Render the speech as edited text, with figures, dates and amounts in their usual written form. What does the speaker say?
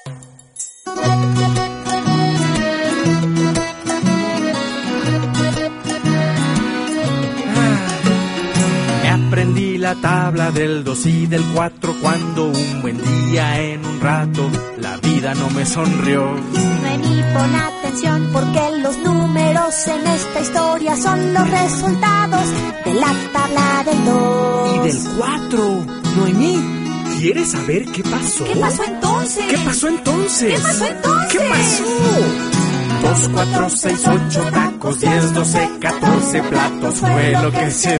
Aprendí la tabla del 2 y del 4 cuando un buen día en un rato la vida no me sonrió. Vení, pon atención porque los números en esta historia son los resultados de la tabla del 2 y del 4. Noemí, ¿quieres saber qué pasó? ¿Qué pasó entonces? ¿Qué pasó entonces? ¿Qué pasó entonces? ¿Qué pasó? 2, 4, 6, 8 tacos, 10, 12, 14 platos fue lo que se